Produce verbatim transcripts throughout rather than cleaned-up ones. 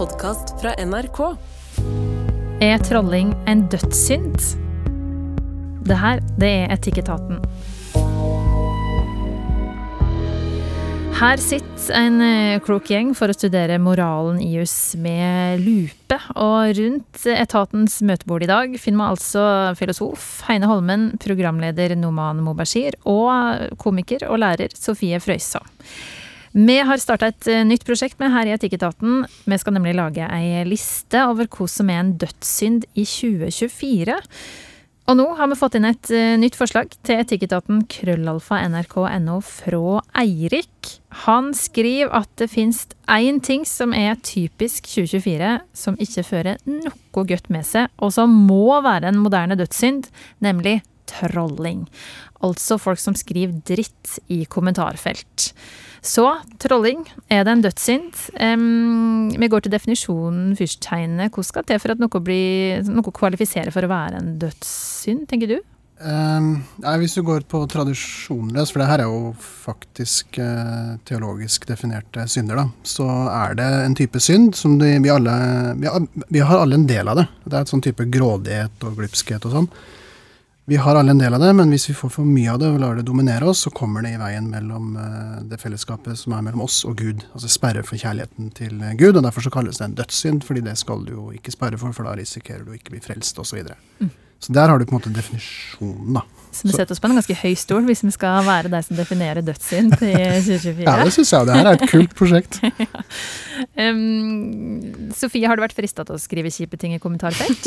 podcast fra N R K. Er trolling en dødssynd? Det her, det er Etikketaten. Her sitter en klok gjeng for å studere moralen i juss med lupe, og rundt etatens møtebord i dag finner man altså filosof Heine Holmen, programleder Noman Mobashir og komiker og lærer Sofie Frøysa. Vi har startet et nytt prosjekt med her i Etikketaten. Vi skal nemlig lage en liste over hva som er en dødssynd i tjue tjuefire. Og nå har vi fått inn et nytt forslag til Etikketaten krøllalfa nrk.no fra Eirik. Han skriver at det finnes en ting som er typisk tjue tjuefire, som ikke fører noe godt med seg, og som må være en moderne dødssynd, nemlig trolling. Altså folk som skriver dritt i kommentarfelt. Så, trolling, er det en dødssynd? Um, vi går til definisjonen først, Heine. Hva skal til for at noe, blir, noe kvalifiserer for å være en dødssynd, tenker du? Um, nei, hvis du går på tradisjonløs, for det her er jo faktisk uh, teologisk definerte synder, da, så er det en type synd som de, vi, alle, vi, har, vi har alle en del av det. Det er et sånn type grådighet og glupskhet og sånn. Vi har alle en del av det, men hvis vi får for mye av det og lar det dominere oss, så kommer det i veien mellom uh, det fellesskapet som er mellom oss og Gud. Altså sperre for kjærligheten til uh, Gud, og derfor så kalles det en dødssynd, fordi det skal du jo ikke sperre for, for da risikerer du ikke bli frelst og så videre. Mm. Så der har du på en måte definisjonen, da. Så vi setter oss på en ganske høy stol hvis vi skal være de som definerer dødssynd i tjue tjuefire. Ja, det synes jeg, det her er et kult prosjekt. Ja. um, Sofie, har du vært fristet til å skrive kjipe ting i kommentarfelt?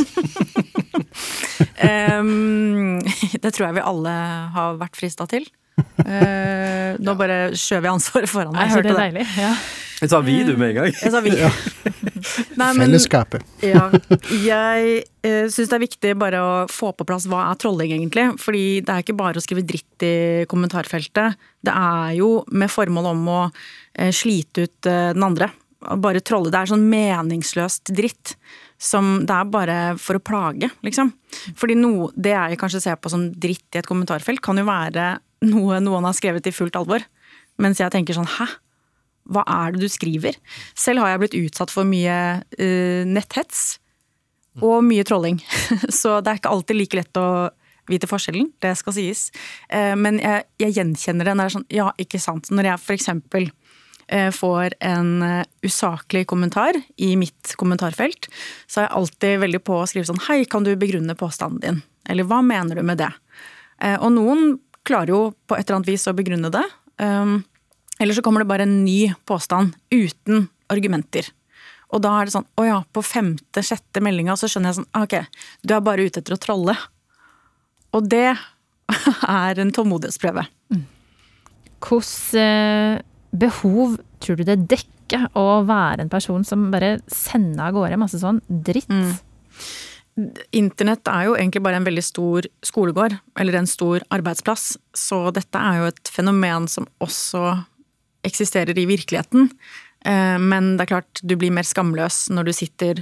um, det tror jeg vi alle har vært fristet til. Uh, nå bare skjøver jeg ansvaret foran meg. Jeg hørte det deilig, ja. Jeg sa vi du med en gang. Jeg sa vi. Ja. Nei, men, Fellesskapet. Ja, jeg uh, synes det er viktig bare å få på plass hva er trolling egentlig, fordi det er ikke bare å skrive dritt i kommentarfeltet, det er jo med formål om å uh, slite ut uh, den andre. Bare trolle, det er sånn meningsløst dritt, som det er bare for å plage, liksom. Fordi no, det jeg kanskje ser på som dritt i et kommentarfelt, kan jo være noe noen har skrevet i fullt alvor, mens jeg tenker sånn, hæ? Hva er det du skriver? Selv har jeg blitt utsatt for mye uh, netthets og mye trolling. Så det er ikke alltid like lett å vite forskjellen, det skal sies. Uh, men jeg, jeg gjenkjenner det når det er sånn, ja, ikke sant. Når jeg for eksempel uh, får en uh, usaklig kommentar i mitt kommentarfelt, så er jeg alltid veldig på å skrive sånn, hei, kan du begrunne påstanden din? Eller hva mener du med det? Uh, og noen klarer jo på et eller annet vis å begrunne det. Um, Eller så kommer det bare en ny påstand uten argumenter. Og da er det sånn, å ja, på femte, sjette meldinga så skjønner jeg sånn, ok, du er bare ute etter å trolle. Og det er en tålmodighetsprøve. Mm. Hvordan behov tror du det dekker å være en person som bare sender av gårde masse sånn dritt? Mm. Internett er jo egentlig bare en veldig stor skolegård, eller en stor arbeidsplass, så dette er jo et fenomen som også eksisterer i virkeligheten, men det er klart du blir mer skamløs når du sitter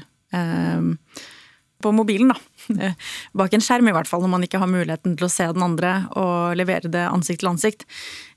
på mobilen da, bak en skjerm i hvert fall, når man ikke har muligheten til å se den andre og levere det ansikt til ansikt,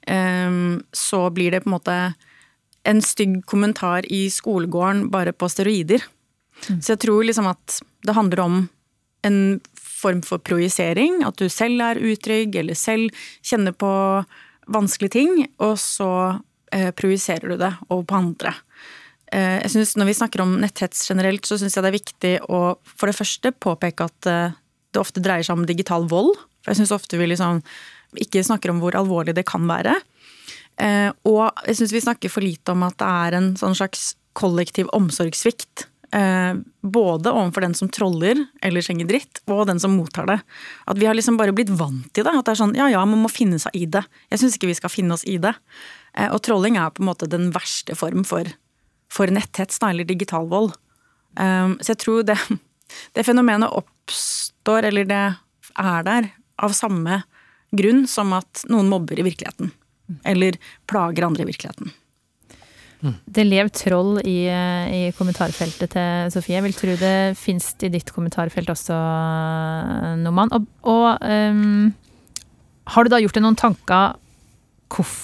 så blir det på en måte en stygg kommentar i skolegården bare på steroider. Mm. Så jeg tror liksom at det handler om en form for projisering, at du selv er utrygg, eller selv kjenner på vanskelige ting, og så eh, projiserer du det over på andre. Eh, jeg synes når vi snakker om netthets generelt, så synes jeg det er viktig å for det første påpeke at eh, det ofte dreier seg om digital vold, for jeg synes ofte vi liksom ikke snakker om hvor alvorlig det kan være. Eh, og jeg synes vi snakker for lite om at det er en sånn slags kollektiv omsorgssvikt, Eh, både overfor den som troller eller slenger dritt, og den som mottar det. At vi har liksom bare blitt vant til det, at det er sånn, ja, ja, man må finne seg i det. Jeg synes ikke vi skal finne oss i det. Eh, og trolling er på en måte den verste form for, for netthets, eller digital vold. Eh, så jeg tror det, det fenomenet oppstår, eller det er der, av samme grunn som at noen mobber i virkeligheten, eller plager andre i virkeligheten. Det lever troll i, i kommentarfeltet til Sofie. Vil tro det finnes i ditt kommentarfelt også, Noman. Og, og um, har du da gjort deg noen tanker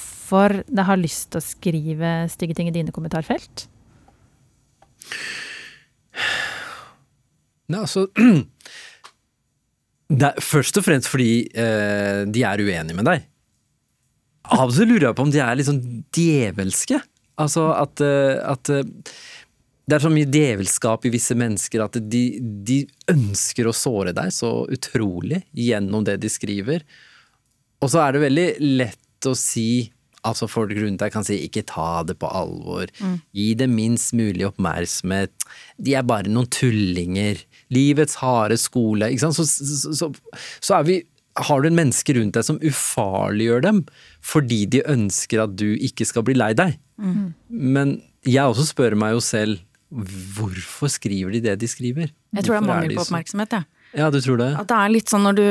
hvorfor det har lyst til å skrive stygge ting i dine kommentarfelt? Nei, altså det er først og fremst fordi eh, de er uenige med deg. Av og til lurer jeg på om de er litt sånn djevelske. Altså at, eh, at eh, det er så mye djevelskap i visse mennesker at de, de ønsker å såre deg så utrolig gjennom det de skriver. Og så er det veldig lett å si, altså folk rundt deg kan si, ikke ta det på alvor, mm. gi det minst mulig oppmerksomhet, de er bare noen tullinger, livets harde skole, ikke sant? Så, så, så, så er vi, har du en menneske rundt deg som ufarliggjør dem, fordi de ønsker at du ikke skal bli lei deg. Mm. Men jeg også spør meg jo selv, hvorfor skriver de det de skriver? Jeg tror det er mangel de på oppmerksomhet, ja. Ja, du tror det? At det er litt sånn når du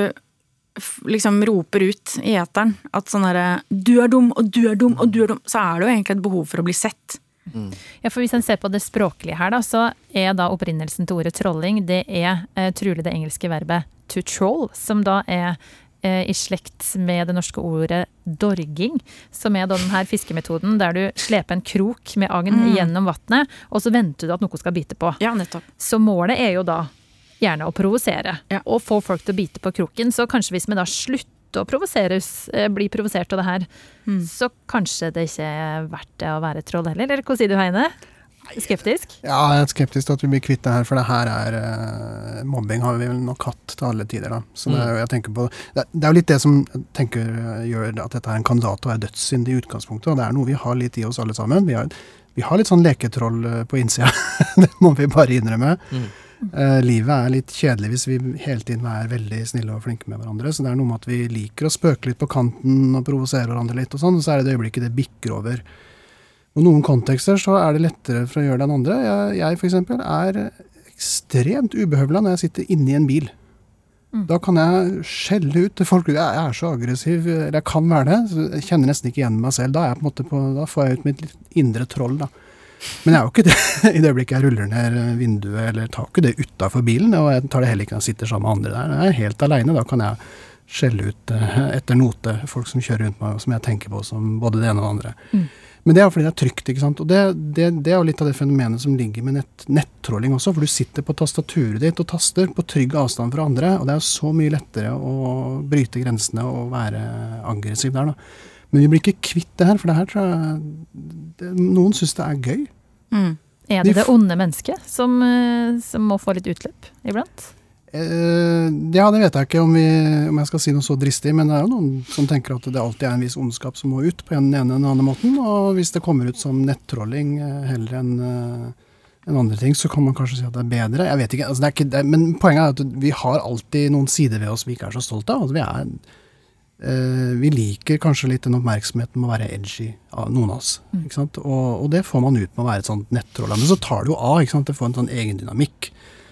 liksom roper ut i eteren at sånn der, du er dum, og du er dum, og du er dum, så er det jo egentlig et behov for å bli sett. Mm. Ja, for hvis en ser på det språklige her da, så er da opprinnelsen til ordet trolling, det er eh, trolig det engelske verbet to troll, som da er eh, i slekt med det norske ordet dorging, som er da den her fiskemetoden der du sleper en krok med agn mm. gjennom vattnet, og så venter du at noe skal bite på. Ja, nettopp. Så målet er jo da gjerne å provosere, ja. og få folk til å bite på kroken. Så kanskje hvis vi da slutter å provoseres, bli provosert av det her, mm. så kanskje det ikke er verdt det å være troll heller. Eller hva sier du, Heine? Skeptisk? Ja, jeg er skeptisk til at vi blir kvitt det her, for det her er uh, mobbing har vi vel nok hatt til alle tider. Da. Så mm. det, er jo, jeg tenker på, det, det er jo litt det som jeg tenker gjør at dette er en kandidat å være dødssynd i utgangspunktet, og det er noe vi har litt i oss alle sammen. Vi har, vi har litt sånn leketroll på innsida, det må vi bare innrømme. Mm. Uh, livet er litt kjedelig hvis vi hele tiden er veldig snille og flinke med hverandre, så det er noe med at vi liker å spøke litt på kanten og provosere hverandre litt og sånn, og så er det det øyeblikket det bikker over. Og noen kontekster så er det lettere for å gjøre det enn andre. Jeg, jeg for eksempel er ekstremt ubehøvlet når jeg sitter inne i en bil. Mm. Da kan jeg skjelle ut til folk, jeg er så aggressiv, eller jeg kan være det, så jeg kjenner nesten ikke igjen meg selv. Da, er jeg på en måte på, da får jeg ut mitt indre troll da. Men jeg er jo ikke det i det øyeblikket jeg ruller ned vinduet, eller tar ikke det utenfor bilen, og jeg tar det heller ikke når jeg sitter sammen med andre der. Jeg er helt alene, da kan jeg skjelle ut etter note folk som kjører rundt meg, som jeg tenker på som både det ene og det andre. Mm. Men det er jo fordi det er trygt, ikke sant? Og det, det, det er jo litt av det fenomenet som ligger med nett, nettrolling også, for du sitter på tastaturet ditt og taster på trygg avstand fra andre, og det er jo så mye lettere å bryte grensene og være aggressiv der da. Men vi blir ikke kvitt det her, for det her tror jeg det, noen synes det er gøy. Mm. Er det det onde mennesket som, som må få litt utløp iblant? Eh, ja, det vet jeg ikke om, vi, om jeg skal si noe så dristig, men det er jo noen som tenker at det alltid er en viss ondskap som må ut på en ene eller annen måten, og hvis det kommer ut som nettrolling heller enn en andre ting, så kan man kanskje si at det er bedre. Jeg vet ikke, altså det er ikke det, men poenget er at vi har alltid noen sider ved oss vi ikke er så stolt av. Altså vi er Uh, vi liker kanskje litt den oppmerksomheten med å være edgy av noen av oss, mm. ikke sant? Og, og det får man ut med å være et sånt nettroll, men så tar det jo av, ikke sant? Det får en sånn egen dynamikk.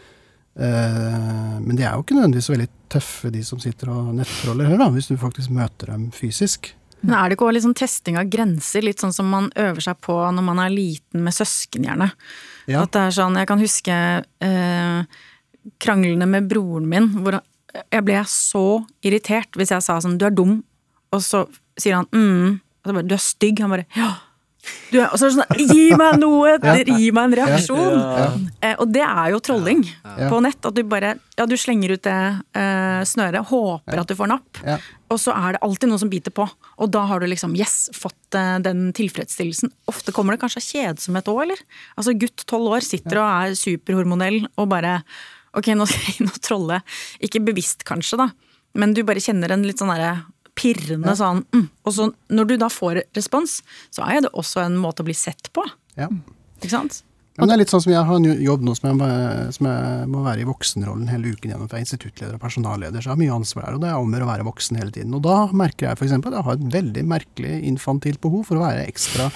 Uh, men det er jo ikke nødvendigvis veldig tøffe de som sitter og nettroller her da, hvis du faktisk møter dem fysisk. Men er det ikke også litt sånn testing av grenser, litt sånn som man øver seg på når man er liten med søsken gjerne? Ja. At det er sånn, jeg kan huske uh, kranglene med broren min, hvor jeg ble så irritert hvis jeg sa sånn, du er dum, og så sier han, mm, og så bare, du er stygg, han bare, ja, du er, og så er det sånn, gi meg noe, ja. Gi meg en reaksjon, ja. eh, og det er jo trolling ja. Ja. På nett, at du bare, ja, du slenger ut det eh, snøret, håper ja. At du får napp, ja. Og så er det alltid noe som biter på, og da har du liksom, yes, fått eh, den tilfredsstillelsen. Ofte kommer det kanskje kjedsomhet også, eller? Altså gutt tolv år sitter og er superhormonell, og bare, ok, nå skal jeg nå trolle, ikke bevisst kanskje da, men du bare kjenner en litt sånn der pirrende ja. Sånn, mm. Og så når du da får respons, så er det også en måte å bli sett på. Ja. Ikke sant? Men det er litt sånn som jeg har en jobb nå som jeg, som jeg må være i voksenrollen hele uken gjennom, for jeg er instituttleder og personalleder, så jeg har mye ansvar der, og det er om å være voksen hele tiden. Og da merker jeg for eksempel at jeg har et veldig merkelig infantilt behov for å være ekstra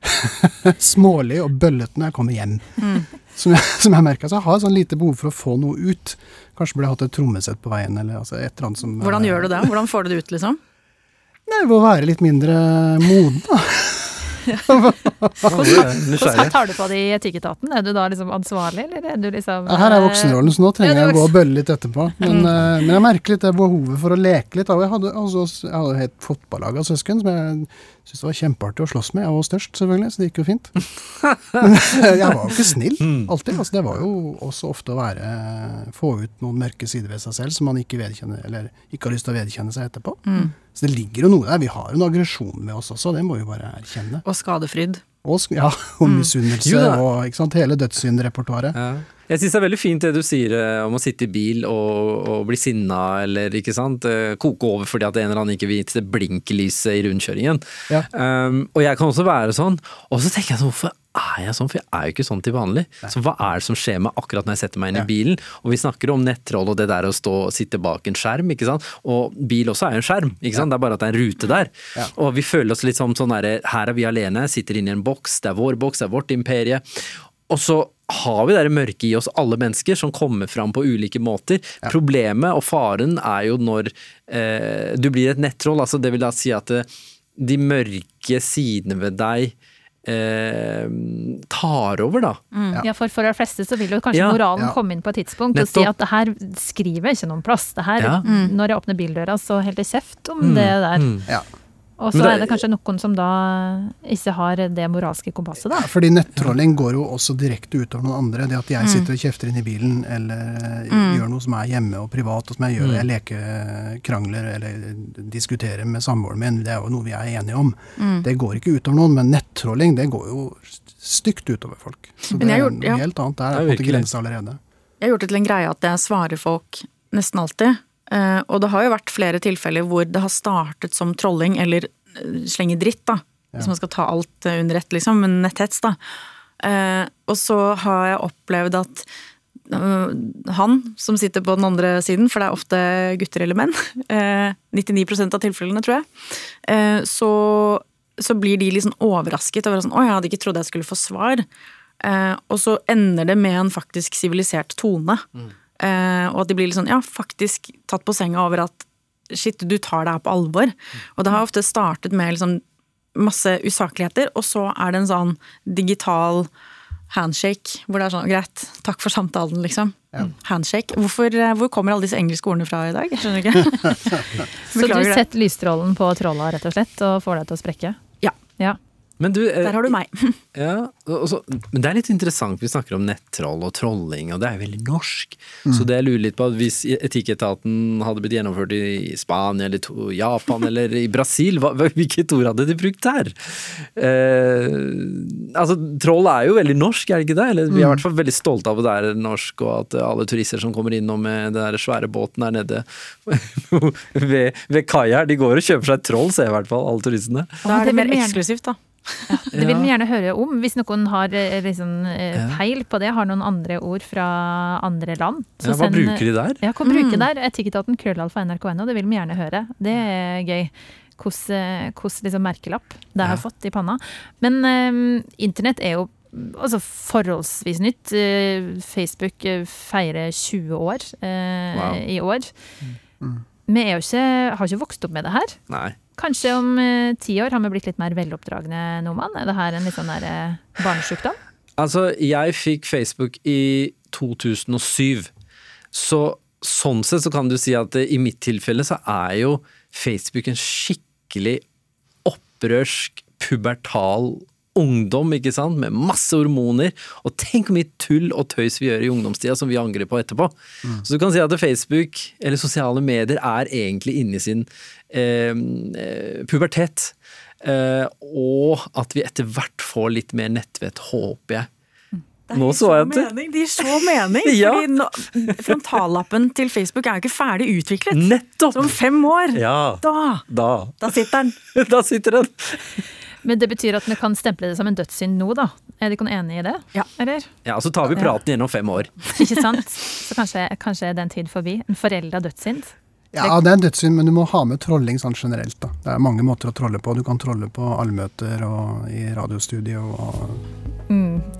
smålig og bøllete når jeg kommer hjem. Mm. Som, jeg, som jeg merker, så jeg har sånn lite behov for å få noe ut. Kanskje burde jeg hatt et trommesett på veien, eller altså et eller annet som... Hvordan gjør du det? Hvordan får du det ut, liksom? Nei, det må være litt mindre moden, da. Hvordan tar du på det i etikketaten? Er du da liksom ansvarlig, eller er du liksom Ja, her er voksenrollen, så nå trenger Ja, jeg du å gå og bølle litt etterpå. Men, eh, men jeg merker litt det behovet for å leke litt. Jeg hadde, altså, jeg hadde et fotballag av søsken som jeg syntes det var kjempeartig å slåss med. Jeg var størst, selvfølgelig, så det gikk jo fint. Men jeg var jo ikke snill, alltid. Altså, det var jo også ofte å være, få ut noen mørke sider ved seg selv som man ikke vedkjenner, eller ikke har lyst til å vedkjenne seg etterpå. Mm. Så det ligger jo noe der. Vi har en aggresjon med oss også, det må vi bare erkjenne. Og skadefryd. Og, sk- ja, og misunnelse, Jo da. og ikke sant, hele dødssyndrepertoaret. Ja. Jeg synes det er veldig fint det du sier eh, om å sitte i bil og, og bli sinna, eller ikke sant, eh, koke over fordi at en eller annen ikke viser blinkelyset i rundkjøringen. Ja. Um, og jeg kan også være sånn, og så tenker jeg sånn, hvorfor er jeg sånn? For jeg er jo ikke sånn til vanlig. Så hva er det som skjer meg akkurat når jeg setter meg inn i Ja. bilen? Og vi snakker om nettroll og det der å stå og sitte bak en skjerm, ikke sant? Og bil også er jo en skjerm, ikke sant? Det er bare at det er en rute der. Ja. Og vi føler oss litt som sånn der, her er vi alene, sitter inne i en boks, det er vår boks, det er vårt imperie. Og så har vi det mørke i oss, alle mennesker, som kommer fram på ulike måter. Ja. Problemet og faren er jo når eh, du blir et nettroll, altså det vil da si at eh, de mørke sidene ved deg eh, tar over, da. Ja, for for de fleste så vil jo kanskje Ja. moralen Ja. komme inn på et tidspunkt og si Nettopp. at det her skriver jeg ikke noen plass. Det her, Ja. når jeg åpner bildøra, så helt det kjeft om det der. Mm. Ja. Og så Men det- er det kanskje noen som da ikke har det moralske kompasset, da. Ja, fordi nettrolling går jo også direkte utover noen andre. Det at jeg sitter og kjefter inn i bilen, eller eh, gjør noe som er hjemme og privat, og som jeg gjør, jeg leker krangler eller diskuterer med samboeren min, det er jo noe vi er enige om. Det går ikke utover noen, men nettrolling, det går jo stygt utover folk. Så Men det jeg er har gjort- noe ja. helt annet. Der Ja, er på en måte virkelig. grensa allerede. Jeg har gjort det til en greie at jeg svarer folk nesten alltid. Eh, og det har jo vært flere tilfeller hvor det har startet som trolling eller eh, slenge dritt, da. Hvis man skal ta alt eh, under ett, liksom. Men netthets, da. Eh, og så har jeg opplevd at eh, han som sitter på den andre siden, for det er ofte gutter eller menn, eh, nittionio prosent av tilfellene, tror jeg, eh, så, så blir de liksom overrasket over sånn, å, jeg hadde ikke trodd jeg skulle få svar. Eh, og så ender det med en faktisk sivilisert tone. Eh, og at de blir litt sånn, ja, faktisk tatt på senga over at shit, du tar det her på alvor. Og det har ofte startet med liksom masse usakligheter, og så er det en sånn digital handshake, hvor det er sånn, greit, takk for samtalen, liksom. Handshake. Hvorfor, eh, hvor kommer alle disse engelske ordene fra i dag? Jeg skjønner ikke. Så du Beklager det. setter lysstrålen på trolla, rett og slett, og får deg til å sprekke? Ja, Ja. Men du, eh, der har du meg. Ja, og så, men det er litt interessant, vi snakker om nettroll og trolling, og det er jo veldig norsk. Så det jeg lurer litt på, at hvis etikketaten hadde blitt gjennomført i Spania, eller to, Japan, eller i Brasil, hva, hvilket ord hadde de brukt der? Eh, altså, troll er jo veldig norsk, er det ikke det? Eller, vi er i hvert fall veldig stolte av at det er norsk, og at alle turister som kommer innom med den der svære båten der nede ved, ved kaia her, de går og kjøper seg et troll, ser jeg i hvert fall, alle turistene. Da er det det mer vil vi gjerne- eksklusivt, da. Det vil vi gjerne høre om, hvis noen har eh, liksom, eh, peil på det, har noen andre ord fra andre land. Så Ja, hva send- bruker de der? Ja, hva bruker der? Etikketaten krøllalfa N R K N O, det vil vi gjerne høre. Det er gøy. Hvordan liksom merkelapp det har Ja. fått i panna. Men eh, internett er jo altså forholdsvis nytt. Eh, Facebook eh, feirer tjue år eh, Wow. i år. Vi er jo ikke, har ikke vokst opp med det her. Nei. Kanskje om eh, ti år har vi blitt litt mer veloppdragne nordmann? Er det her en litt sånn der eh, barnesjukdom? Altså, jeg fikk Facebook i to tusen og syv, så sånn sett så kan du si at eh, i mitt tilfelle så er jo Facebook en skikkelig opprørsk, pubertal ungdom, ikke sant, med masse hormoner, og tenk hvor mye tull og tøys vi gjør i ungdomstida som vi angrer på etterpå. Så du kan si at Facebook, eller sosiale medier, er egentlig inne i sin eh, eh, pubertet, eh, og at vi etter hvert får litt mer nettvett, håper jeg. Nå så jeg at mening. Det gir så mening! Ja. Fordi nå, frontallappen til Facebook er jo ikke ferdig utviklet. Nettopp! Så om fem år, Ja, da, da. da sitter den. Da sitter den. Men det betyr at vi kan stemple det som en dødssynd nå, da. Er dere enig i det? Ja. Eller? Ja, så tar vi praten igjen om fem år. Ikke sant? Så kanskje, kanskje er den tid forbi. En forelda dødssynd. Ja, det er en dødssynd, men du må ha med trolling sånn generelt. Da. Det er mange måter å trolle på. Du kan trolle på allmøter og i radiostudio. Og Mm.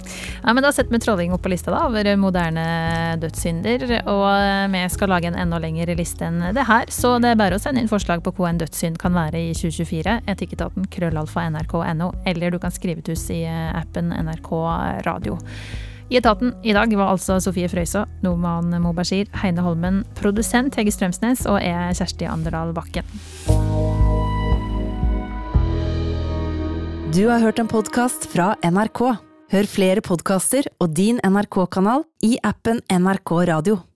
Ja, men da setter vi trolling opp på lista da, over moderne dødssynder, og vi skal lage en enda lengre liste enn det her, så det er bare å sende inn forslag på hva en dødssynd kan være i tjue tjuefire, etikketaten krøllalfa nrk.no, eller du kan skrive til oss i appen N R K Radio. I etaten i dag var altså Sofie Frøysaa, Noman Mobashir, Heine Holmen, produsent Hege Strømsnes og jeg Kjersti Anderdal Bakken. Du har hørt en podcast fra N R K. Hør flere podcaster og din N R K-kanal i appen N R K Radio.